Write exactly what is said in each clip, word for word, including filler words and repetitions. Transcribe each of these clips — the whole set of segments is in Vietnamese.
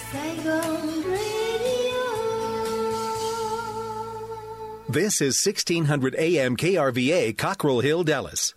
Saigon Radio. This is sixteen hundred A M K R V A, Cockrell Hill, Dallas.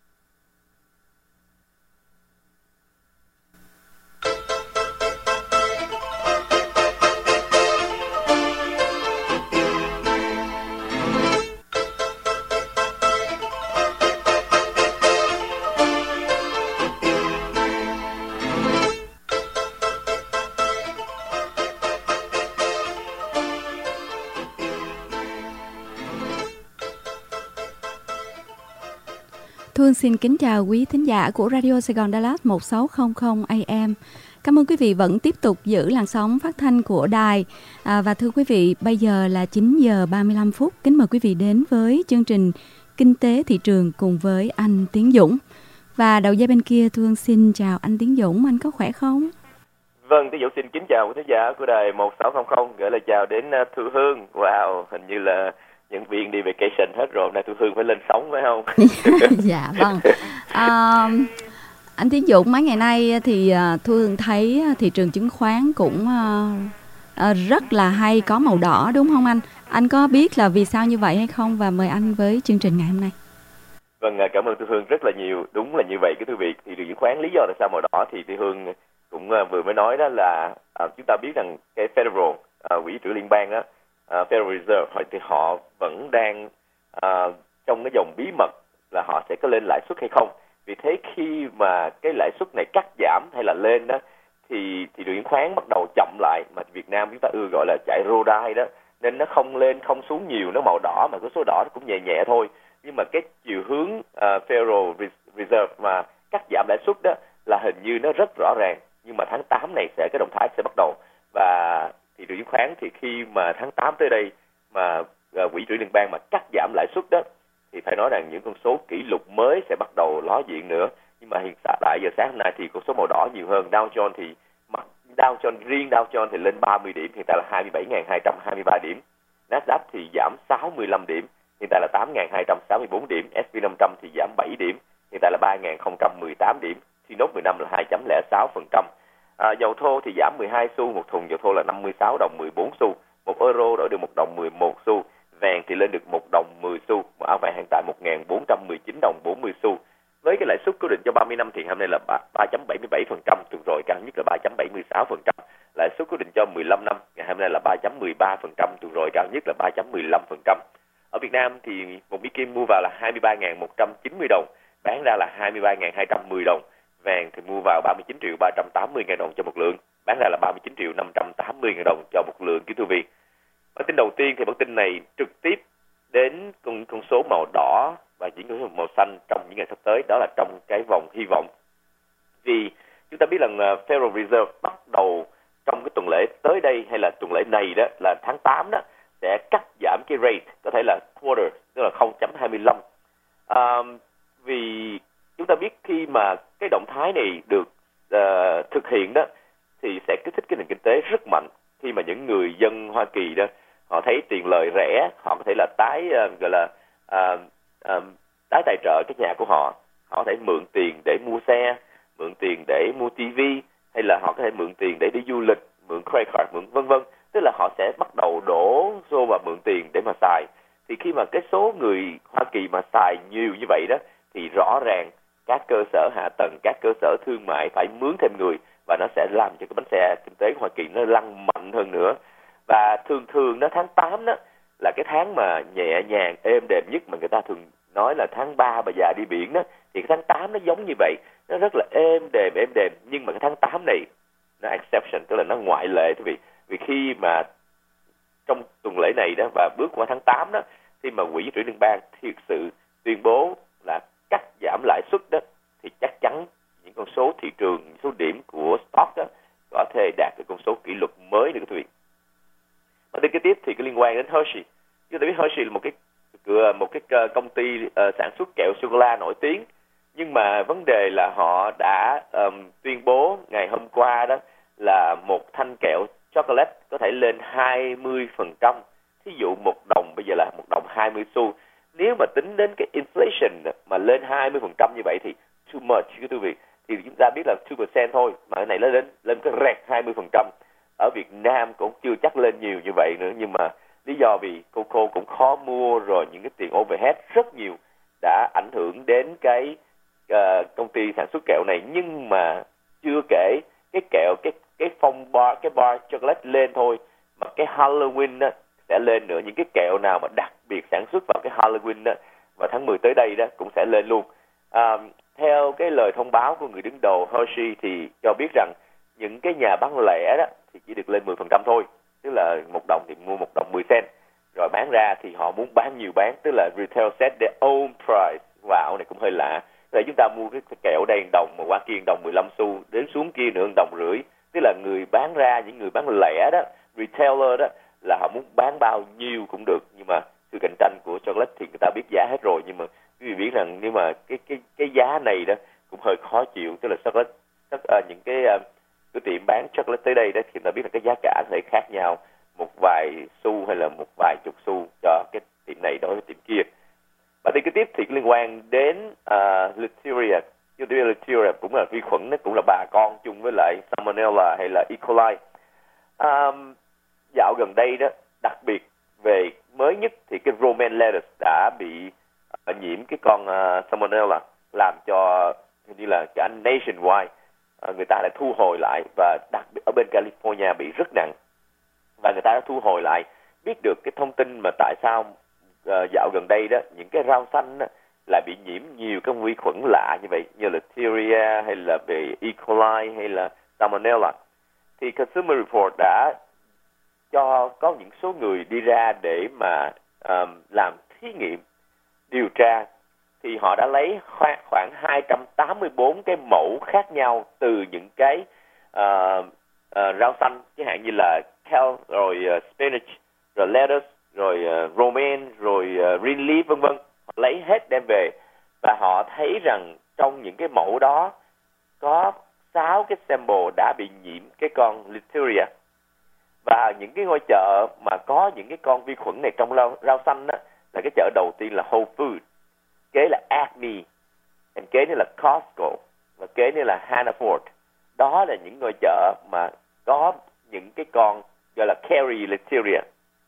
Thương xin kính chào quý thính giả của Radio Sài Gòn Dallas một sáu không không A M. Cảm ơn quý vị vẫn tiếp tục giữ làn sóng phát thanh của đài. À, và thưa quý vị, bây giờ là chín giờ ba mươi lăm phút. Kính mời quý vị đến với chương trình Kinh tế thị trường cùng với anh Tiến Dũng. Và đầu dây bên kia, Thương xin chào anh Tiến Dũng, anh có khỏe không? Vâng, Tiến Dũng xin kính chào quý thính giả của đài một sáu không không, gửi lời chào đến Thu Hương. Wow, hình như là nhân viên đi vacation hết rồi, hôm nay Thu Hương phải lên sóng phải không? Dạ vâng. À, anh Tiến Dũng, mấy ngày nay thì Thu Hương thấy thị trường chứng khoán cũng uh, rất là hay, có màu đỏ đúng không anh? Anh có biết là vì sao như vậy hay không, và mời anh với chương trình ngày hôm nay. Vâng, cảm ơn Thu Hương rất là nhiều. Đúng là như vậy cái quý vị. Thị trường chứng khoán lý do tại sao màu đỏ thì Thu Hương cũng vừa mới nói đó là uh, chúng ta biết rằng cái Federal uh, quỹ dự trữ liên bang đó, uh, Federal Reserve thì họ vẫn đang uh, trong cái dòng bí mật là họ sẽ có lên lãi suất hay không. Vì thế khi mà cái lãi suất này cắt giảm hay là lên đó thì thị trường chứng khoán bắt đầu chậm lại, mà Việt Nam chúng ta ưa gọi là chạy rô đai đó, nên nó không lên không xuống nhiều, nó màu đỏ mà cái số đỏ nó cũng nhẹ nhẹ thôi. Nhưng mà cái chiều hướng uh, Federal Reserve mà cắt giảm lãi suất đó là hình như nó rất rõ ràng. Nhưng mà tháng tám này sẽ cái động thái sẽ bắt đầu, và thị trường chứng khoán thì khi mà tháng tám tới đây mà uh, quỹ dự trữ liên bang mà cắt giảm lãi suất đó thì phải nói rằng những con số kỷ lục mới sẽ bắt đầu ló diện nữa. Nhưng mà hiện tại giờ sáng hôm nay thì con số màu đỏ nhiều hơn. Dow Jones thì Dow Jones riêng Dow Jones thì lên ba mươi điểm, hiện tại là hai mươi bảy nghìn hai trăm hai mươi ba điểm. Nasdaq thì giảm sáu mươi lăm điểm, hiện tại là tám nghìn hai trăm sáu mươi tư điểm. ét and pê năm trăm thì giảm bảy điểm, hiện tại là ba nghìn không trăm mười tám điểm. T nốt mười lăm là hai phẩy không sáu phần trăm. À, dầu thô thì giảm mười hai xu, một thùng dầu thô là năm mươi sáu đồng mười bốn xu. Một euro đổi được một đồng mười một xu. Vàng thì lên được một đồng mười xu. Một áo vàng hiện tại một nghìn bốn trăm mười chín đồng bốn mươi xu. Với cái lãi suất cố định cho ba mươi năm thì hôm nay là ba phẩy bảy mươi bảy phần trăm, tuần rồi cao nhất là ba phẩy bảy mươi sáu phần trăm. Lãi suất cố định cho mười lăm năm ngày hôm nay là ba phẩy mười ba phần trăm, tuần rồi cao nhất là ba phẩy mười lăm phần trăm. Ở Việt Nam thì một mỹ kim mua vào là hai mươi ba nghìn một trăm chín mươi đồng, bán ra là hai mươi ba nghìn hai trăm mười đồng. Vàng thì mua vào ba mươi chín triệu ba trăm tám mươi nghìn đồng cho một lượng, bán ra là ba mươi chín triệu năm trăm tám mươi nghìn đồng cho một lượng. Kính thưa quý vị, bản tin đầu tiên thì bản tin này trực tiếp đến con, con số màu đỏ và những con số màu xanh trong những ngày sắp tới, đó là trong cái vòng hy vọng. Vì chúng ta biết rằng uh, Federal Reserve bắt đầu trong cái tuần lễ tới đây hay là tuần lễ này đó là tháng tám đó sẽ cắt giảm cái rate, có thể là quarter, tức là không phẩy hai mươi lăm. Uh, vì chúng ta biết khi mà cái động thái này được uh, thực hiện đó thì sẽ kích thích cái nền kinh tế rất mạnh. Khi mà những người dân Hoa Kỳ đó họ thấy tiền lời rẻ, họ có thể là tái uh, gọi là uh, uh, tái tài trợ cái nhà của họ, họ có thể mượn tiền để mua xe, mượn tiền để mua tivi, hay là họ có thể mượn tiền để đi du lịch, mượn credit card, mượn vân vân. Tức là họ sẽ bắt đầu đổ xô vào mượn tiền để mà xài. Thì khi mà cái số người Hoa Kỳ mà xài nhiều như vậy đó thì rõ ràng các cơ sở hạ tầng, các cơ sở thương mại phải mướn thêm người, và nó sẽ làm cho cái bánh xe kinh tế của Hoa Kỳ nó lăn mạnh hơn nữa. Và thường thường đó tháng tám đó là cái tháng mà nhẹ nhàng êm đềm nhất, mà người ta thường nói là tháng ba bà già đi biển đó, thì cái tháng tám nó giống như vậy, nó rất là êm đềm êm đềm. Nhưng mà cái tháng tám này nó exception, tức là nó ngoại lệ quý vị. Vì khi mà trong tuần lễ này đó và bước qua tháng tám đó, khi mà quỹ dự trữ liên bang thực sự tuyên bố là cắt giảm lãi suất đó, thì chắc chắn những con số thị trường, những số điểm của stock đó có thể đạt được con số kỷ lục mới nữa quý vị. Và đến kế tiếp thì cái liên quan đến Hershey. Chúng ta biết Hershey là một cái một cái công ty uh, sản xuất kẹo sô cô la nổi tiếng, nhưng mà vấn đề là họ đã um, tuyên bố ngày hôm qua đó là một thanh kẹo chocolate có thể lên hai mươi phần trăm. Thí dụ một đồng bây giờ là một đồng hai mươi xu. Nếu mà tính đến cái inflation mà lên hai mươi phần trăm như vậy thì too much, quý vị. Thì chúng ta biết là hai phần trăm thôi, mà cái này lên lên lên cái rẹt hai mươi phần trăm. ở Việt Nam cũng chưa chắc lên nhiều như vậy nữa, nhưng mà lý do vì cocoa cũng khó mua, rồi những cái tiền overhead rất nhiều đã ảnh hưởng đến cái uh, công ty sản xuất kẹo này. Nhưng mà chưa kể cái kẹo, cái cái phong bar, cái bar chocolate lên thôi, mà cái Halloween đó sẽ lên nữa. Những cái kẹo nào mà đặc biệt sản xuất vào cái Halloween đó vào tháng mười tới đây đó cũng sẽ lên luôn. À, theo cái lời thông báo của người đứng đầu Hershey thì cho biết rằng những cái nhà bán lẻ đó thì chỉ được lên mười phần trăm thôi, tức là một đồng thì mua một đồng mười cent, rồi bán ra thì họ muốn bán nhiều bán, tức là retail set their own price. Wow, này cũng hơi lạ. Rồi chúng ta mua cái kẹo đây đồng mà qua kia đồng mười lăm xu, đến xuống kia nữa đồng rưỡi, tức là người bán ra, những người bán lẻ đó, retailer đó, là họ muốn bán bao nhiêu cũng được. Nhưng mà sự cạnh tranh của chocolate thì người ta biết giá hết rồi, nhưng mà quý vị biết rằng nhưng mà cái cái cái giá này đó cũng hơi khó chịu, tức là chocolate uh, những cái uh, cái tiệm bán chocolate tới đây đó thì người ta biết là cái giá cả sẽ khác nhau một vài xu hay là một vài chục xu cho cái tiệm này đối với tiệm kia. Và tin kế tiếp thì liên quan đến uh, Listeria. Listeria cũng là vi khuẩn, nó cũng là bà con chung với lại Salmonella hay là E. coli. Um, dạo gần đây đó, đặc biệt về mới nhất thì cái romaine lettuce đã bị uh, nhiễm cái con uh, Salmonella, làm cho như là cả nationwide uh, người ta đã thu hồi lại, và đặc biệt ở bên California bị rất nặng, và người ta đã thu hồi lại. Biết được cái thông tin mà tại sao uh, dạo gần đây đó những cái rau xanh đó, lại bị nhiễm nhiều các vi khuẩn lạ như vậy, như là Listeria hay là về E. coli hay là Salmonella. Thì Consumer Report đã cho có những số người đi ra để mà um, làm thí nghiệm điều tra, thì họ đã lấy khoảng, khoảng hai trăm tám mươi bốn cái mẫu khác nhau từ những cái uh, uh, rau xanh, chẳng hạn như là kale, rồi uh, spinach, rồi lettuce, rồi uh, romaine, rồi uh, green leaf, vân vân. Họ lấy hết đem về, và họ thấy rằng trong những cái mẫu đó có sáu cái sample đã bị nhiễm cái con Listeria. Và những cái ngôi chợ mà có những cái con vi khuẩn này trong rau, rau xanh đó, là cái chợ đầu tiên là Whole Foods, kế là Acme, kế nữa là Costco, và kế nữa là Hannaford. Đó là những ngôi chợ mà có những cái con gọi là carry Listeria.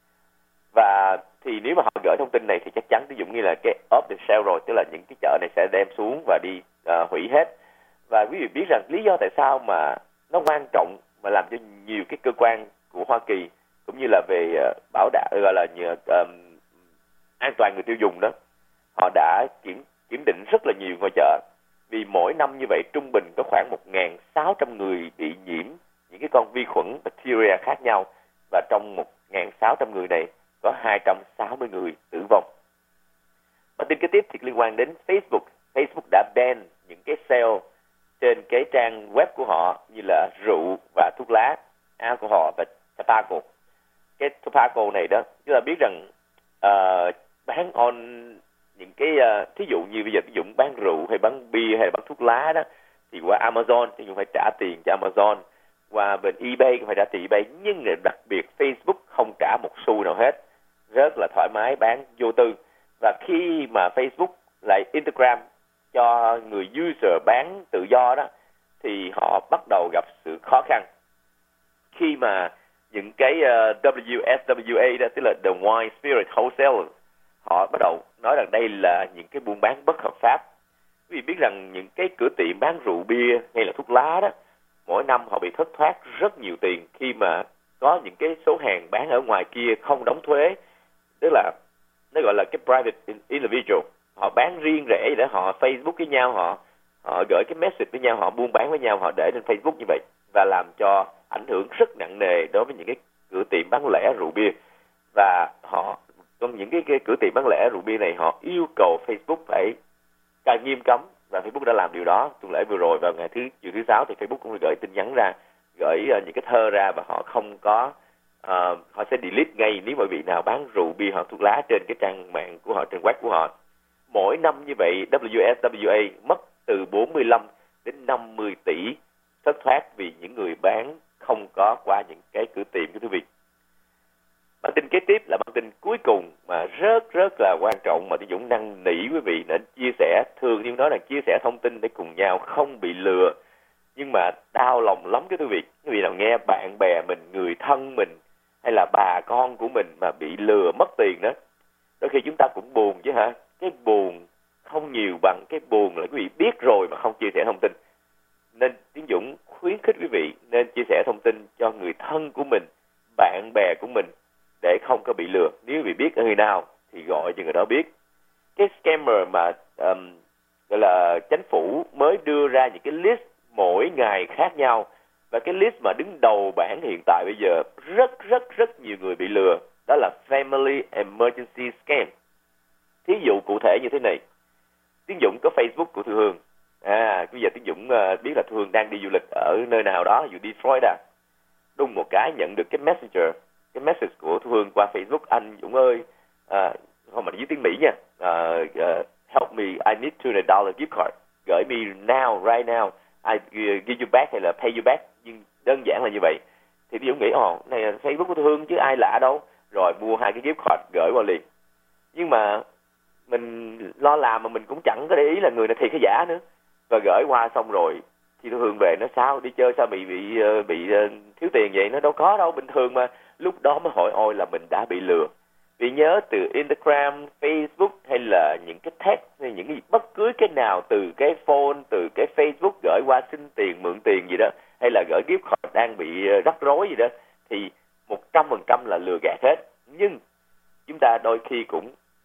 Và thì nếu mà họ gửi thông tin này thì chắc chắn ví dụ như là cái off the shelf rồi, tức là những cái chợ này sẽ đem xuống và đi uh, hủy hết. Và quý vị biết rằng lý do tại sao mà nó quan trọng mà làm cho nhiều cái cơ quan của Hoa Kỳ cũng như là về uh, bảo đảm gọi là như, um, an toàn người tiêu dùng đó, họ đã kiểm kiểm định rất là nhiều ngôi chợ. Vì mỗi năm như vậy trung bình có khoảng một nghìn sáu trăm người bị nhiễm những cái con vi khuẩn bacteria khác nhau, và trong một nghìn sáu trăm người này có hai trăm sáu mươi người tử vong. Và tin kế tiếp thì liên quan đến Facebook. Facebook đã ban những cái sale trên cái trang web của họ như là rượu và thuốc lá, alcohol và tobacco. Cái tobacco này đó, chúng ta biết rằng uh, bán on những cái uh, thí dụ như bây giờ ví dụ bán rượu hay bán bia hay là bán thuốc lá đó, thì qua Amazon thì cũng phải trả tiền cho Amazon, qua bên eBay cũng phải trả tiền eBay, nhưng đặc biệt Facebook không trả một xu nào hết, rất là thoải mái bán vô tư. Và khi mà Facebook lại Instagram cho người user bán tự do đó, thì họ bắt đầu gặp sự khó khăn khi mà những cái uh, W S W A đó, tức là The Wine Spirit Wholesalers, họ bắt đầu nói rằng đây là những cái buôn bán bất hợp pháp. Quý vị biết rằng những cái cửa tiệm bán rượu bia hay là thuốc lá đó, mỗi năm họ bị thất thoát rất nhiều tiền khi mà có những cái số hàng bán ở ngoài kia không đóng thuế, tức là nó gọi là cái private individual, họ bán riêng rẽ để họ Facebook với nhau, họ họ gửi cái message với nhau, họ buôn bán với nhau, họ để trên Facebook như vậy, và làm cho ảnh hưởng rất nặng nề đối với những cái cửa tiệm bán lẻ rượu bia. Và họ trong những cái, cái cửa tiệm bán lẻ rượu bia này, họ yêu cầu Facebook phải càng nghiêm cấm, và Facebook đã làm điều đó. Tuần lễ vừa rồi vào ngày thứ chiều thứ sáu thì Facebook cũng gửi tin nhắn ra, gửi uh, những cái thơ ra, và họ không có uh, họ sẽ delete ngay nếu mà vị nào bán rượu bia hoặc thuốc lá trên cái trang mạng của họ, trên web của họ. Mỗi năm như vậy W S W A mất từ bốn mươi lăm đến năm mươi tỷ thất thoát vì những người bán không có qua những cái cửa tiệm của quý vị. Bản tin kế tiếp là bản tin cuối cùng mà rất rất là quan trọng mà Tiến Dũng năn nỉ quý vị nên chia sẻ. Thường như nói là chia sẻ thông tin để cùng nhau không bị lừa, nhưng mà đau lòng lắm cái quý vị. Quý vị nào nghe bạn bè mình, người thân mình hay là bà con của mình mà bị lừa mất tiền đó, đôi khi chúng ta cũng buồn chứ hả. Cái buồn không nhiều bằng cái buồn là quý vị biết rồi mà không chia sẻ thông tin. Nên Tiến Dũng khuyến khích quý vị nên chia sẻ thông tin cho người thân của mình, bạn bè của mình để không có bị lừa. Nếu quý vị biết người nào thì gọi cho người đó biết. Cái scammer mà um, gọi là chính phủ mới đưa ra những cái list mỗi ngày khác nhau, và cái list mà đứng đầu bảng hiện tại bây giờ rất rất rất nhiều người bị lừa, đó là Family Emergency Scam. Thí dụ cụ thể như thế này. Tiến Dũng có Facebook của Thu Hương. À, bây giờ Tiến Dũng uh, biết là Thu Hương đang đi du lịch ở nơi nào đó, dù đi Florida. Đùng một cái nhận được cái messenger, cái message của Thu Hương qua Facebook: anh Dũng ơi, à, không mà dưới tiếng Mỹ nha, uh, uh, help me, I need two hundred dollars gift card, gửi me now, right now, I give you back hay là pay you back, nhưng đơn giản là như vậy. Thì Tiến Dũng nghĩ, ồ, này là Facebook của Thu Hương chứ ai lạ đâu, rồi mua hai cái gift card gửi qua liền. Nhưng mà mình lo làm mà mình cũng chẳng có để ý là người này thiệt hay giả nữa. Và gửi qua xong rồi khi Thu Hương về nó sao đi chơi sao bị bị bị thiếu tiền vậy? Nó đâu có đâu, bình thường mà. Lúc đó mới hỏi ôi là mình đã bị lừa. Vì nhớ từ Instagram, Facebook hay là những cái text hay những cái bất cứ cái nào từ cái phone, từ cái Facebook gửi qua xin tiền, mượn tiền gì đó, hay là gửi gift card đang bị rắc rối gì đó, thì một trăm phần trăm là lừa gạt hết. Nhưng chúng ta đôi khi cũng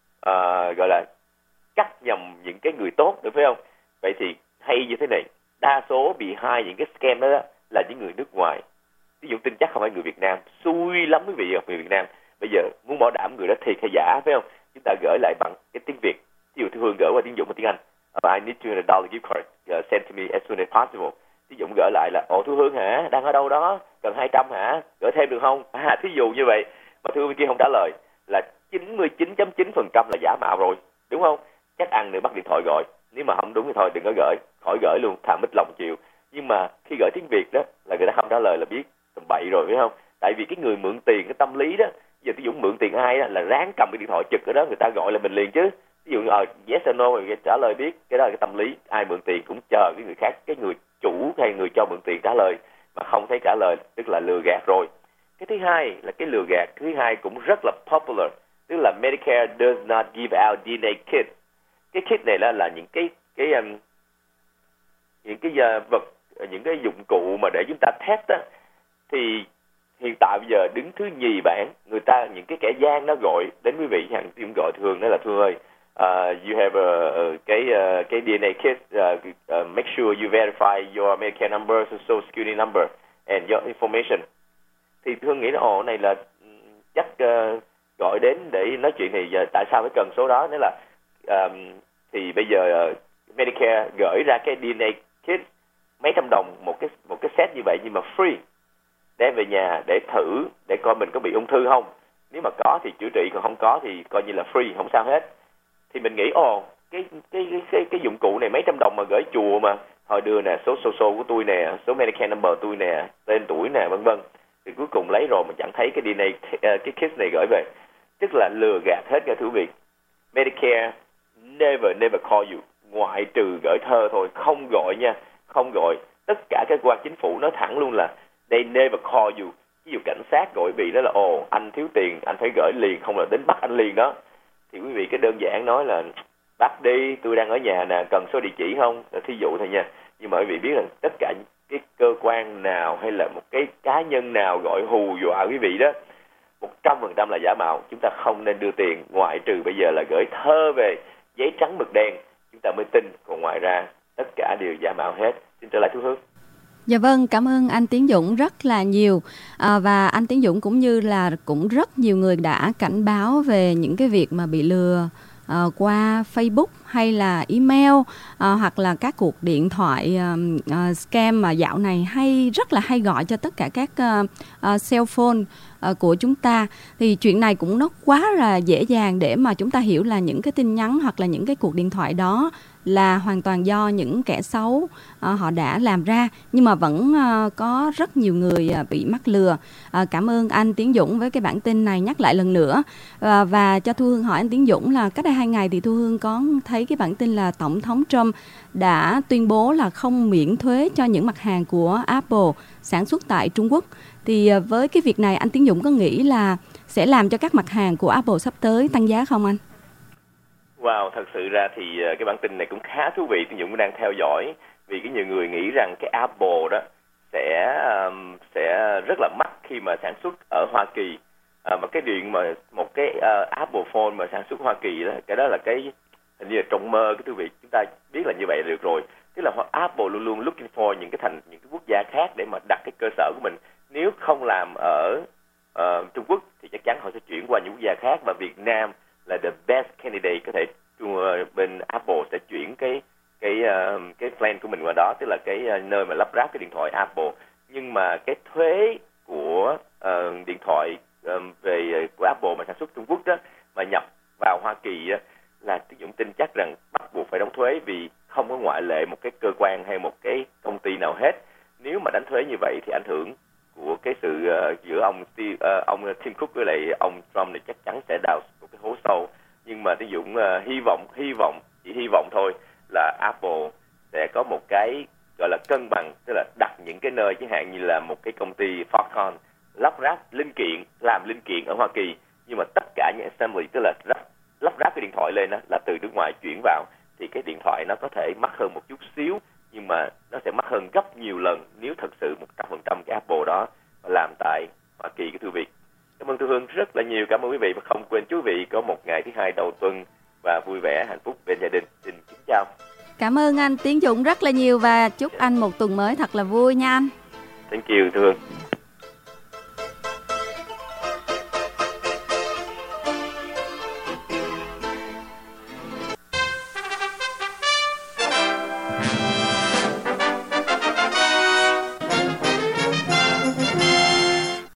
uh, gọi là cắt nhầm những cái người tốt, được phải không? Vậy thì hay như thế này, đa số bị hai những cái scam đó, đó là những người nước ngoài. Ví dụ tin chắc không phải người Việt Nam, xui lắm quý vị gặp người Việt Nam. Bây giờ muốn bảo đảm người đó thiệt hay giả, phải không? Chúng ta gửi lại bằng cái tiếng Việt. Ví dụ Thu Hương gửi qua Tiến Dũng bằng tiếng Anh, I need two hundred dollars gift card, uh, send to me as soon as possible. Tiến Dũng gửi lại là, ồ Thu Hương hả, đang ở đâu đó, cần hai trăm hả, gửi thêm được không? À, thí dụ như vậy, mà Thu Hương kia không trả lời là chín mươi chín phẩy chín phần trăm là giả mạo rồi, đúng không? Chắc ăn nữa bắt điện thoại gọi. Nếu mà không đúng thì thôi đừng có gửi, khỏi gửi luôn, thà mít lòng chịu. Nhưng mà khi gửi tiếng Việt đó là người ta không trả lời là biết tầm bậy rồi, phải không? Tại vì cái người mượn tiền, cái tâm lý đó, giờ Tiến Dũng mượn tiền ai đó là ráng cầm cái điện thoại trực ở đó, người ta gọi là mình liền chứ. Ví dụ như ờ yes or no rồi trả lời biết, cái đó là cái tâm lý. Ai mượn tiền cũng chờ cái người khác, cái người chủ hay người cho mượn tiền trả lời, mà không thấy trả lời tức là lừa gạt rồi. Cái thứ hai là cái lừa gạt thứ hai cũng rất là popular, tức là Medicare does not give out đê en a kit. Cái kit này là là những cái cái um, những cái uh, vật, những cái dụng cụ mà để chúng ta test á, thì hiện tại bây giờ đứng thứ nhì bảng, người ta những cái kẻ gian nó gọi đến quý vị, hàng cũng gọi thường đó là Thương ơi, uh, you have a, a cái uh, cái đê en a kit, uh, uh, make sure you verify your Medicare number, social security number and your information. Thì Thương nghĩ là ồ này là chắc uh, gọi đến để nói chuyện thì giờ tại sao phải cần số đó? Nếu là um, thì bây giờ uh, Medicare gửi ra cái đê en a kit mấy trăm đồng một cái một cái set như vậy, nhưng mà free, đem về nhà để thử để coi mình có bị ung thư không. Nếu mà có thì chữa trị, còn không có thì coi như là free, không sao hết. Thì mình nghĩ ồ cái cái cái cái, cái dụng cụ này mấy trăm đồng mà gửi chùa mà, thôi đưa nè số social của tôi nè, số Medicare number tôi nè, tên tuổi nè, vân vân. Thì cuối cùng lấy rồi mà chẳng thấy cái đê en a cái kit này gửi về, tức là lừa gạt hết cả thú vị. Medicare never never call you, ngoại trừ gửi thơ thôi, không gọi nha, không gọi. Tất cả các cơ quan chính phủ nói thẳng luôn là they never call you. Ví dụ cảnh sát gọi bị đó là ồ anh thiếu tiền, anh phải gửi liền, không là đến bắt anh liền đó. Thì quý vị cái đơn giản nói là bắt đi, tôi đang ở nhà nè, cần số địa chỉ không? Thí dụ thôi nha. Nhưng mà quý vị biết là tất cả cái cơ quan nào hay là một cái cá nhân nào gọi hù dọa quý vị đó, một trăm phần trăm là giả mạo. Chúng ta không nên đưa tiền, ngoại trừ bây giờ là gửi thơ về, giấy trắng mực đen, chúng ta mới tin. Còn ngoài ra tất cả đều giả mạo hết. Xin trở lại Thu Hương. Dạ vâng, cảm ơn anh Tiến Dũng rất là nhiều. À, và anh Tiến Dũng cũng như là cũng rất nhiều người đã cảnh báo về những cái việc mà bị lừa à, qua Facebook hay là email à, hoặc là các cuộc điện thoại à, à, scam mà dạo này hay rất là hay gọi cho tất cả các à, à, cell phone à, của chúng ta. Thì chuyện này cũng nó quá là dễ dàng để mà chúng ta hiểu là những cái tin nhắn hoặc là những cái cuộc điện thoại đó là hoàn toàn do những kẻ xấu à, họ đã làm ra, nhưng mà vẫn à, có rất nhiều người à, bị mắc lừa. À, cảm ơn anh Tiến Dũng với cái bản tin này nhắc lại lần nữa. À, và cho Thu Hương hỏi anh Tiến Dũng là cách đây hai ngày thì Thu Hương có thấy cái bản tin là Tổng thống Trump đã tuyên bố là không miễn thuế cho những mặt hàng của Apple sản xuất tại Trung Quốc. Thì với cái việc này anh Tiến Dũng có nghĩ là sẽ làm cho các mặt hàng của Apple sắp tới tăng giá không anh? Wow, thật sự ra thì cái bản tin này cũng khá thú vị. Tiến Dũng đang theo dõi vì cái nhiều người nghĩ rằng cái Apple đó sẽ um, sẽ rất là mắc khi mà sản xuất ở Hoa Kỳ. À, mà cái điện mà một cái uh, Apple phone mà sản xuất Hoa Kỳ đó, cái đó là cái hình như là trong mơ cái quý vị, chúng ta biết là như vậy là được rồi. Tức là Apple luôn luôn looking for những cái thành những cái quốc gia khác để mà đặt cái cơ sở của mình. Nếu không làm ở uh, Trung Quốc thì chắc chắn họ sẽ chuyển qua những quốc gia khác, và Việt Nam là the best candidate, có thể uh, bên Apple sẽ chuyển cái cái uh, cái plan của mình qua đó, tức là cái uh, nơi mà lắp ráp cái điện thoại Apple. Nhưng mà cái thuế của uh, điện thoại um, về của Apple mà sản xuất Trung Quốc đó mà nhập vào Hoa Kỳ đó, là Tiến Dũng tin chắc rằng bắt buộc phải đóng thuế, vì không có ngoại lệ một cái cơ quan hay một cái công ty nào hết. Nếu mà đánh thuế như vậy thì ảnh hưởng của cái sự uh, giữa ông uh, ông Tim Cook với lại ông Trump này chắc chắn sẽ đào một cái hố sâu. Nhưng mà Tiến Dũng uh, hy vọng hy vọng chỉ hy vọng thôi là Apple sẽ có một cái gọi là cân bằng, tức là đặt những cái nơi chẳng hạn như là một cái công ty Foxconn lắp ráp linh kiện, làm linh kiện ở Hoa Kỳ, nhưng mà tất cả những assembly, tức là lắp, lắp ráp cái điện thoại lên đó, là từ nước ngoài chuyển vào, thì cái điện thoại nó có thể mắc hơn một chút xíu, nhưng mà nó sẽ mắc hơn gấp nhiều lần nếu thật sự một trăm phần trăm cái Apple đó làm tại Hoa Kỳ cái thưa Việt. Cảm ơn Thu Hương rất là nhiều, cảm ơn quý vị, và không quên quý vị có một ngày thứ hai đầu tuần và vui vẻ hạnh phúc bên gia đình. Xin kính chào. Cảm ơn anh Tiến Dũng rất là nhiều và chúc anh một tuần mới thật là vui nha anh. Thank you Thu Hương.